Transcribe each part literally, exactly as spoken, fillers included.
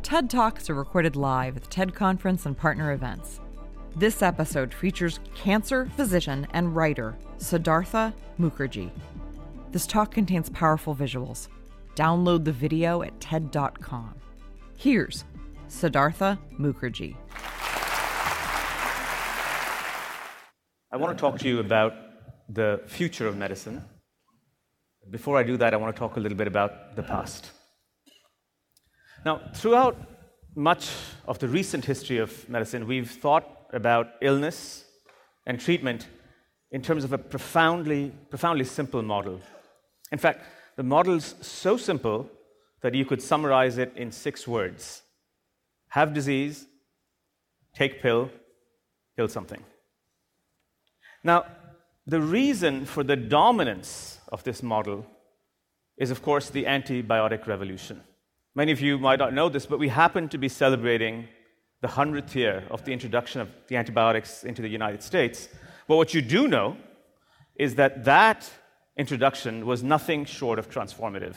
TED Talks are recorded live at the TED Conference and partner events. This episode features cancer physician and writer Siddhartha Mukherjee. This talk contains powerful visuals. Download the video at ted dot com. Here's Siddhartha Mukherjee. I want to talk to you about the future of medicine. Before I do that, I want to talk a little bit about the past. Now, throughout much of the recent history of medicine, we've thought about illness and treatment in terms of a profoundly, profoundly simple model. In fact, the model's so simple that you could summarize it in six words. Have disease, take pill, kill something. Now, the reason for the dominance of this model is, of course, the antibiotic revolution. Many of you might not know this, but we happen to be celebrating the hundredth year of the introduction of the antibiotics into the United States. But what you do know is that that introduction was nothing short of transformative.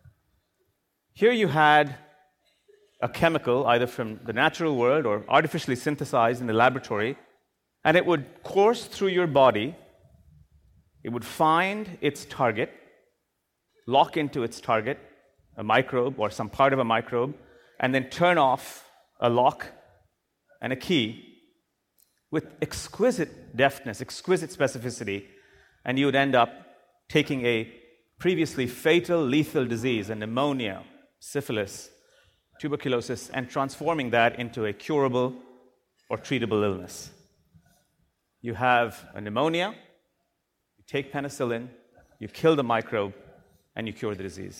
Here you had a chemical, either from the natural world or artificially synthesized in the laboratory, and it would course through your body. It would find its target, lock into its target, a microbe or some part of a microbe, and then turn off a lock and a key with exquisite deftness, exquisite specificity, and you would end up taking a previously fatal, lethal disease, a pneumonia, syphilis, tuberculosis, and transforming that into a curable or treatable illness. You have a pneumonia, you take penicillin, you kill the microbe, and you cure the disease.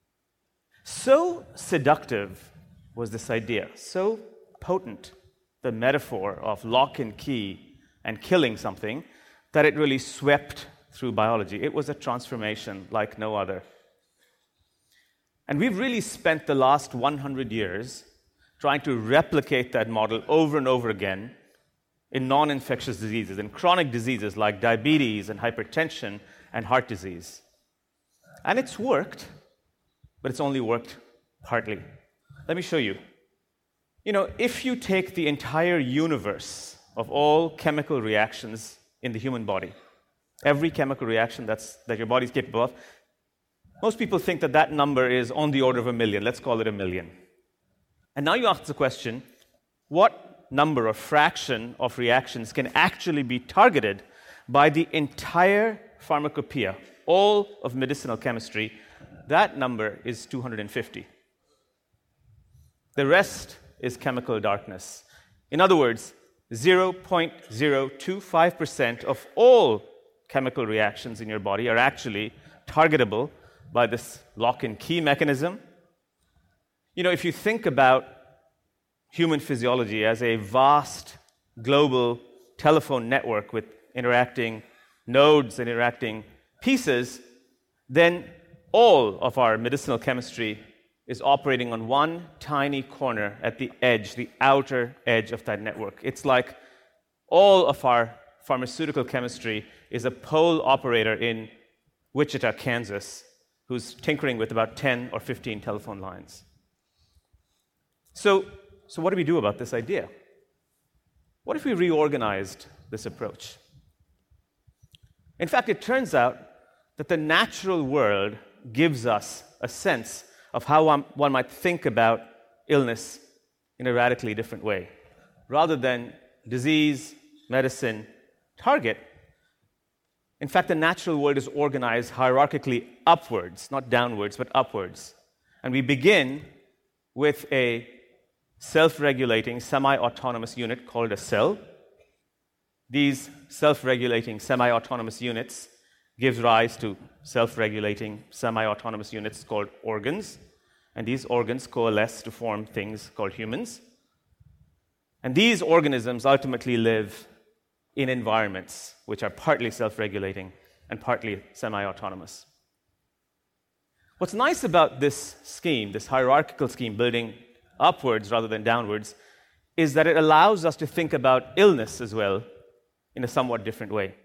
So seductive was this idea, so potent, the metaphor of lock and key and killing something, that it really swept through biology. It was a transformation like no other. And we've really spent the last one hundred years trying to replicate that model over and over again in non-infectious diseases, in chronic diseases like diabetes and hypertension and heart disease. And it's worked, but it's only worked partly. Let me show you. You know, if you take the entire universe of all chemical reactions in the human body, every chemical reaction that's, that your body is capable of, most people think that that number is on the order of a million. Let's call it a million. And now you ask the question, what number or fraction of reactions can actually be targeted by the entire pharmacopoeia, all of medicinal chemistry? That number is two hundred fifty. The rest is chemical darkness. In other words, zero point zero two five percent of all chemical reactions in your body are actually targetable by this lock and key mechanism. You know, if you think about human physiology as a vast global telephone network with interacting nodes and interacting pieces, then all of our medicinal chemistry is operating on one tiny corner at the edge, the outer edge of that network. It's like all of our pharmaceutical chemistry is a pole operator in Wichita, Kansas, who's tinkering with about ten or fifteen telephone lines. So, so what do we do about this idea? What if we reorganized this approach? In fact, it turns out that the natural world gives us a sense of how one, one might think about illness in a radically different way. Rather than disease, medicine, target, in fact, the natural world is organized hierarchically upwards, not downwards, but upwards. And we begin with a self-regulating, semi-autonomous unit called a cell. These self-regulating, semi-autonomous units gives rise to self-regulating, semi-autonomous units called organs. And these organs coalesce to form things called humans. And these organisms ultimately live in environments which are partly self-regulating and partly semi-autonomous. What's nice about this scheme, this hierarchical scheme, building upwards rather than downwards, is that it allows us to think about illness as well in a somewhat different way.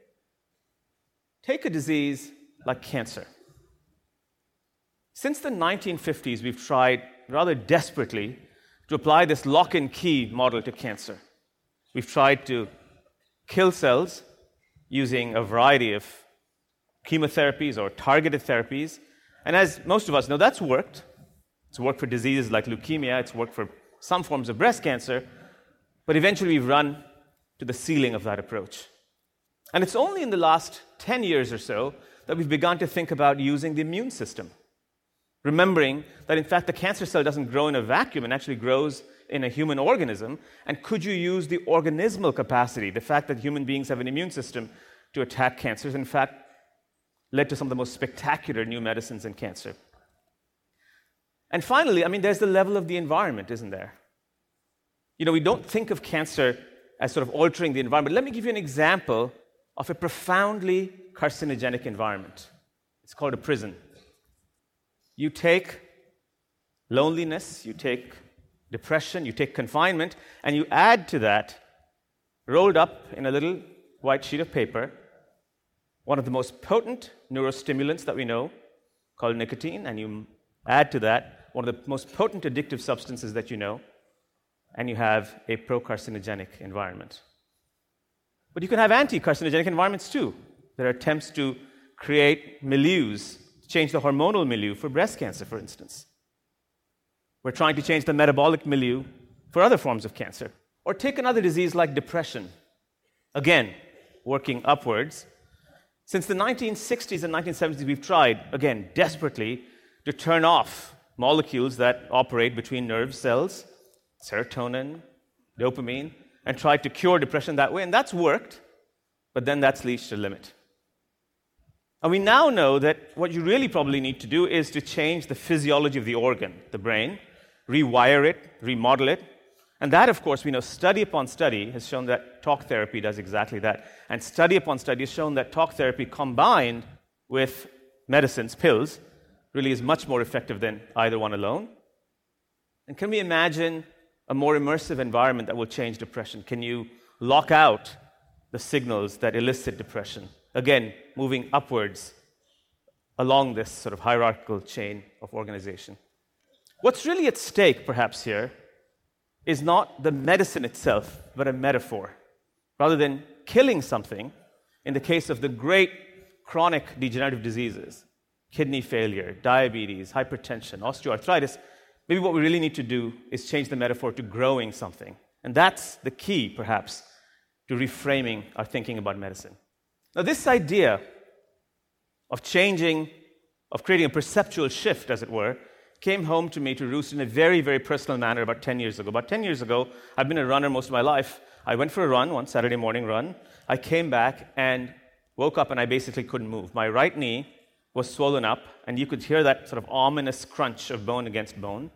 Take a disease like cancer. Since the nineteen fifties, we've tried rather desperately to apply this lock and key model to cancer. We've tried to kill cells using a variety of chemotherapies or targeted therapies. And as most of us know, that's worked. It's worked for diseases like leukemia. It's worked for some forms of breast cancer. But eventually we've run to the ceiling of that approach. And it's only in the last ten years or so that we've begun to think about using the immune system, remembering that, in fact, the cancer cell doesn't grow in a vacuum and actually grows in a human organism. And could you use the organismal capacity, the fact that human beings have an immune system to attack cancers, in fact, led to some of the most spectacular new medicines in cancer. And finally, I mean, there's the level of the environment, isn't there? You know, we don't think of cancer as sort of altering the environment. Let me give you an example of a profoundly carcinogenic environment. It's called a prison. You take loneliness, you take depression, you take confinement, and you add to that, rolled up in a little white sheet of paper, one of the most potent neurostimulants that we know, called nicotine, and you add to that one of the most potent addictive substances that you know, and you have a pro-carcinogenic environment. But you can have anti-carcinogenic environments too. There are attempts to create milieus, change the hormonal milieu for breast cancer, for instance. We're trying to change the metabolic milieu for other forms of cancer. Or take another disease like depression. Again, working upwards. Since the nineteen sixties and nineteen seventies, we've tried, again, desperately, to turn off molecules that operate between nerve cells, serotonin, dopamine, and tried to cure depression that way. And that's worked, but then that's reached a limit. And we now know that what you really probably need to do is to change the physiology of the organ, the brain, rewire it, remodel it. And that, of course, we know study upon study has shown that talk therapy does exactly that. And study upon study has shown that talk therapy combined with medicines, pills, really is much more effective than either one alone. And can we imagine a more immersive environment that will change depression? Can you lock out the signals that elicit depression? Again, moving upwards along this sort of hierarchical chain of organization. What's really at stake, perhaps, here is not the medicine itself, but a metaphor. Rather than killing something, in the case of the great chronic degenerative diseases, kidney failure, diabetes, hypertension, osteoarthritis, maybe what we really need to do is change the metaphor to growing something. And that's the key, perhaps, to reframing our thinking about medicine. Now, this idea of changing, of creating a perceptual shift, as it were, came home to me to roost in a very, very personal manner about ten years ago. About ten years ago, I've been a runner most of my life. I went for a run, one Saturday morning run. I came back and woke up and I basically couldn't move. My right knee was swollen up, and you could hear that sort of ominous crunch of bone against bone.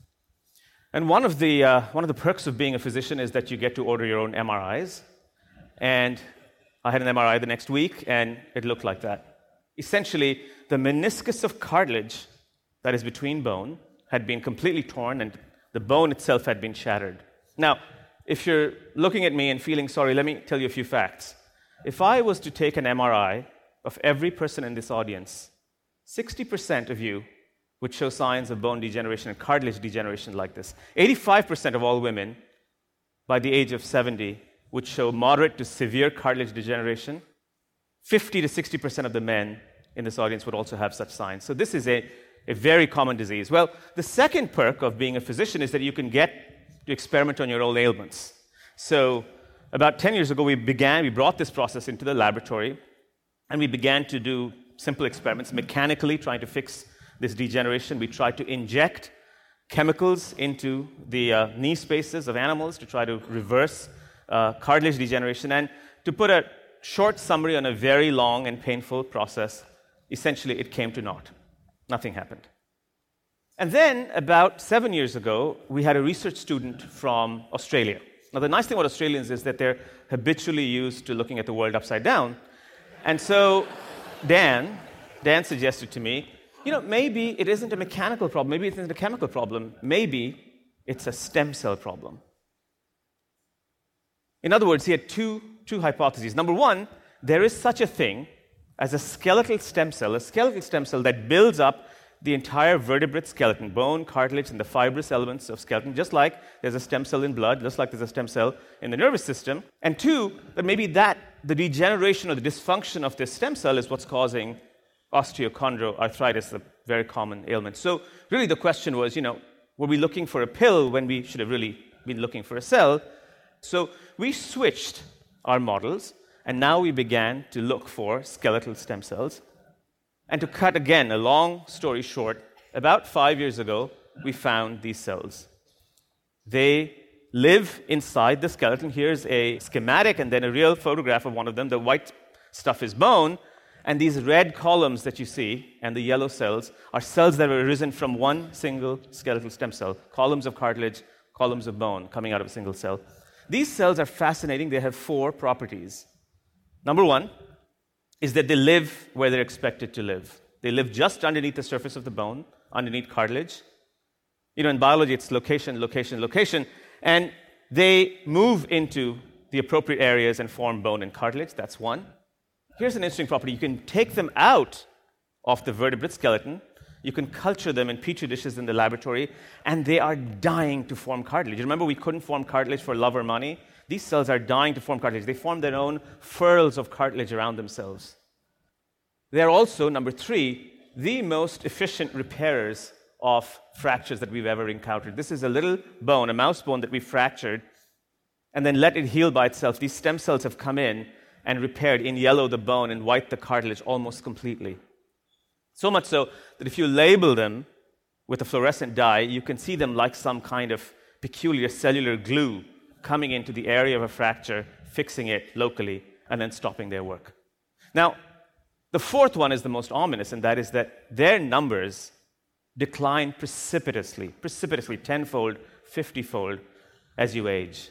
And one of the uh, one of the perks of being a physician is that you get to order your own M R Is. And I had an M R I the next week, and it looked like that. Essentially, the meniscus of cartilage that is between bone had been completely torn, and the bone itself had been shattered. Now, if you're looking at me and feeling sorry, let me tell you a few facts. If I was to take an M R I of every person in this audience, sixty percent of you would show signs of bone degeneration and cartilage degeneration like this. eighty-five percent of all women by the age of seventy would show moderate to severe cartilage degeneration. fifty to sixty percent of the men in this audience would also have such signs. So this is a, a very common disease. Well, the second perk of being a physician is that you can get to experiment on your own ailments. So about ten years ago, we began, we brought this process into the laboratory, and we began to do simple experiments, mechanically trying to fix this degeneration. We tried to inject chemicals into the uh, knee spaces of animals to try to reverse uh, cartilage degeneration. And to put a short summary on a very long and painful process, essentially it came to naught. Nothing happened. And then, about seven years ago, we had a research student from Australia. Now, the nice thing about Australians is that they're habitually used to looking at the world upside down. And so Dan, Dan suggested to me, you know, maybe it isn't a mechanical problem, maybe it isn't a chemical problem, maybe it's a stem cell problem. In other words, he had two, two hypotheses. Number one, there is such a thing as a skeletal stem cell, a skeletal stem cell that builds up the entire vertebrate skeleton, bone, cartilage, and the fibrous elements of skeleton, just like there's a stem cell in blood, just like there's a stem cell in the nervous system. And two, that maybe that, the degeneration or the dysfunction of this stem cell is what's causing osteochondroarthritis, a very common ailment. So really the question was, you know, were we looking for a pill when we should have really been looking for a cell? So we switched our models, and now we began to look for skeletal stem cells. And to cut again a long story short, about five years ago, we found these cells. They live inside the skeleton. Here's a schematic and then a real photograph of one of them. The white stuff is bone, and these red columns that you see and the yellow cells are cells that have arisen from one single skeletal stem cell, columns of cartilage, columns of bone coming out of a single cell. These cells are fascinating. They have four properties. Number one is that they live where they're expected to live. They live just underneath the surface of the bone, underneath cartilage. You know, in biology, it's location, location, location. And they move into the appropriate areas and form bone and cartilage. That's one. Here's an interesting property. You can take them out of the vertebrate skeleton. You can culture them in petri dishes in the laboratory, and they are dying to form cartilage. You remember we couldn't form cartilage for love or money? These cells are dying to form cartilage. They form their own furrows of cartilage around themselves. They are also, number three, the most efficient repairers of fractures that we've ever encountered. This is a little bone, a mouse bone that we fractured, and then let it heal by itself. These stem cells have come in and repaired in yellow the bone and white the cartilage almost completely. So much so that if you label them with a fluorescent dye, you can see them like some kind of peculiar cellular glue coming into the area of a fracture, fixing it locally, and then stopping their work. Now, the fourth one is the most ominous, and that is that their numbers decline precipitously, precipitously, tenfold, fiftyfold as you age.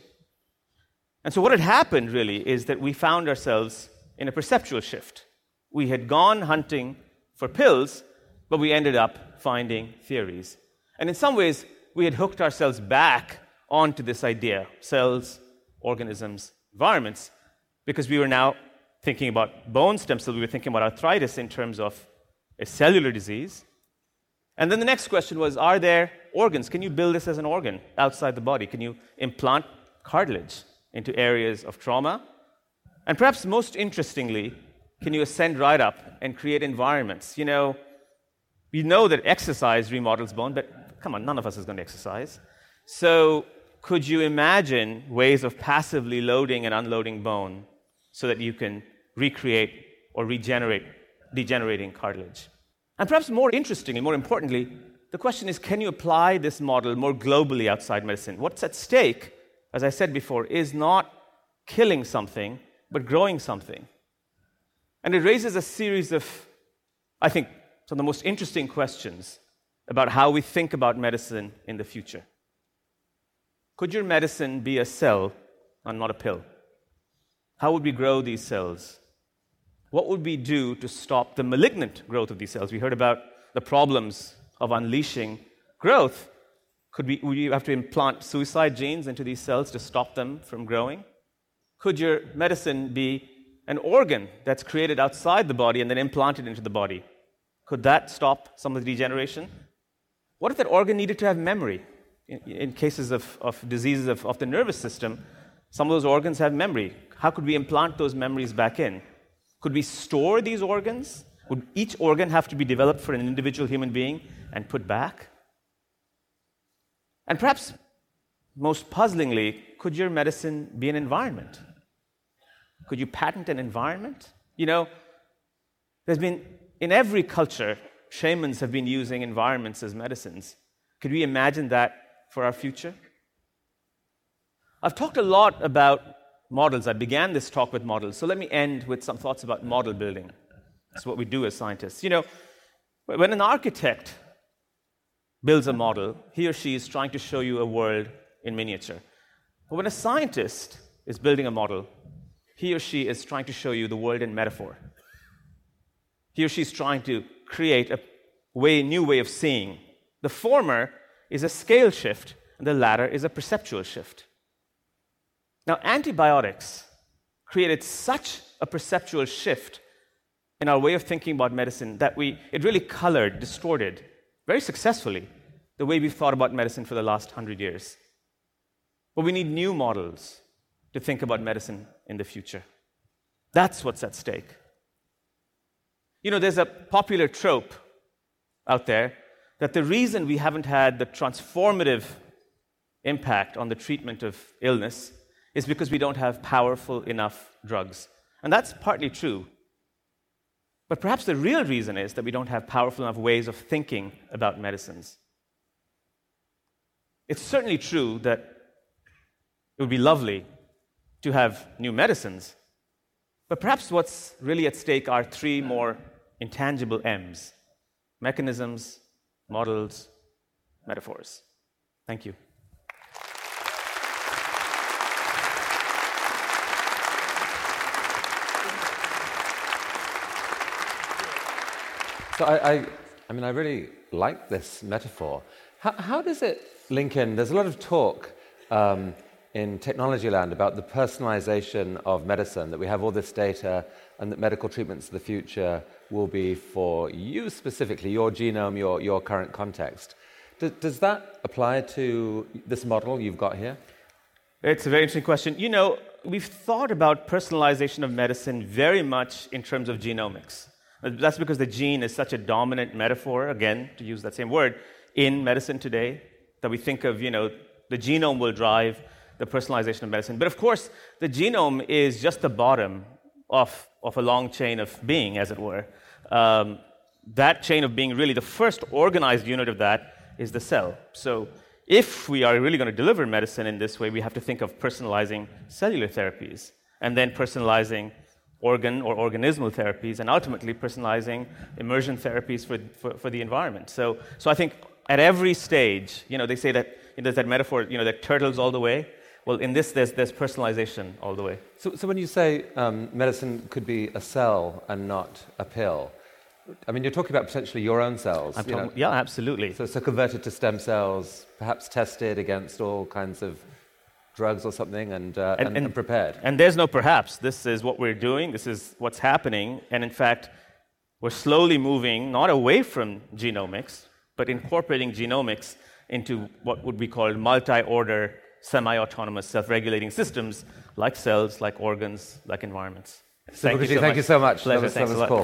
And so what had happened, really, is that we found ourselves in a perceptual shift. We had gone hunting for pills, but we ended up finding theories. And in some ways, we had hooked ourselves back onto this idea, cells, organisms, environments, because we were now thinking about bone stem cells, we were thinking about arthritis in terms of a cellular disease. And then the next question was, are there organs? Can you build this as an organ outside the body? Can you implant cartilage into areas of trauma? And perhaps most interestingly, can you ascend right up and create environments? You know, we know that exercise remodels bone, but come on, none of us is going to exercise. So could you imagine ways of passively loading and unloading bone so that you can recreate or regenerate degenerating cartilage? And perhaps more interestingly, more importantly, the question is, can you apply this model more globally outside medicine? What's at stake, as I said before, is not killing something, but growing something. And it raises a series of, I think, some of the most interesting questions about how we think about medicine in the future. Could your medicine be a cell and not a pill? How would we grow these cells? What would we do to stop the malignant growth of these cells? We heard about the problems of unleashing growth. Could we, would you have to implant suicide genes into these cells to stop them from growing? Could your medicine be an organ that's created outside the body and then implanted into the body? Could that stop some of the degeneration? What if that organ needed to have memory? In, in cases of, of diseases of, of the nervous system, some of those organs have memory. How could we implant those memories back in? Could we store these organs? Would each organ have to be developed for an individual human being and put back? And perhaps most puzzlingly, could your medicine be an environment? Could you patent an environment? You know, there's been, in every culture, shamans have been using environments as medicines. Could we imagine that for our future? I've talked a lot about models. I began this talk with models. So let me end with some thoughts about model building. That's what we do as scientists. You know, when an architect builds a model, he or she is trying to show you a world in miniature. But when a scientist is building a model, he or she is trying to show you the world in metaphor. He or she is trying to create a way, new way of seeing. The former is a scale shift, and the latter is a perceptual shift. Now, antibiotics created such a perceptual shift in our way of thinking about medicine that we it really colored, distorted very successfully, the way we've thought about medicine for the last hundred years. But we need new models to think about medicine in the future. That's what's at stake. You know, there's a popular trope out there that the reason we haven't had the transformative impact on the treatment of illness is because we don't have powerful enough drugs. And that's partly true. But perhaps the real reason is that we don't have powerful enough ways of thinking about medicines. It's certainly true that it would be lovely to have new medicines, but perhaps what's really at stake are three more intangible M's: mechanisms, models, metaphors. Thank you. So I, I, I mean, I really like this metaphor. How, how does it link in? There's a lot of talk um, in technology land about the personalization of medicine, that we have all this data and that medical treatments of the future will be for you specifically, your genome, your, your current context. Does, does that apply to this model you've got here? It's a very interesting question. You know, we've thought about personalization of medicine very much in terms of genomics. That's because the gene is such a dominant metaphor, again, to use that same word, in medicine today, that we think of, you know, the genome will drive the personalization of medicine. But of course, the genome is just the bottom of, of a long chain of being, as it were. Um, that chain of being, really, the first organized unit of that is the cell. So if we are really going to deliver medicine in this way, we have to think of personalizing cellular therapies, and then personalizing organ or organismal therapies, and ultimately personalizing immersion therapies for, for, for the environment. So, so I think at every stage, you know, they say that, you know, there's that metaphor, you know, that turtles all the way. Well, in this, there's, there's personalization all the way. So, so when you say um, medicine could be a cell and not a pill, I mean, you're talking about potentially your own cells. I'm you talking, know. Yeah, absolutely. So, so converted to stem cells, perhaps tested against all kinds of drugs or something, and, uh, and, and, and prepared. And there's no perhaps. This is what we're doing. This is what's happening. And in fact, we're slowly moving not away from genomics, but incorporating genomics into what would be called multi-order, semi-autonomous, self-regulating systems, like cells, like organs, like environments. Thank, you so, thank you so much. Pleasure. That was, that was cool.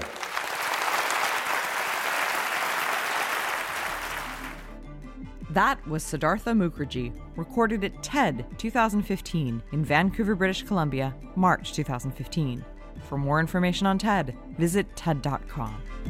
That was Siddhartha Mukherjee, recorded at TED twenty fifteen in Vancouver, British Columbia, March twenty fifteen. For more information on TED, visit T E D dot com.